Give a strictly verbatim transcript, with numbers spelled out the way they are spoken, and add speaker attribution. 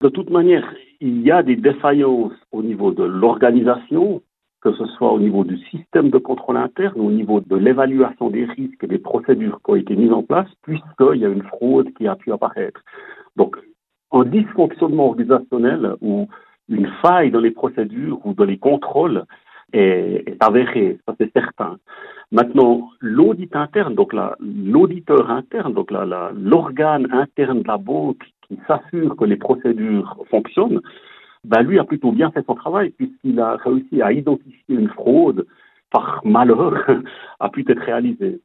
Speaker 1: De toute manière, il y a des défaillances au niveau de l'organisation, que ce soit au niveau du système de contrôle interne, au niveau de l'évaluation des risques et des procédures qui ont été mises en place, puisqu'il y a une fraude qui a pu apparaître. Donc, un dysfonctionnement organisationnel ou une faille dans les procédures ou dans les contrôles est, est avérée, ça c'est certain. Maintenant, l'audit interne, donc la, l'auditeur interne, donc la, la, l'organe interne de la banque qui s'assure que les procédures fonctionnent, ben lui a plutôt bien fait son travail puisqu'il a réussi à identifier une fraude par malheur a pu être réalisée.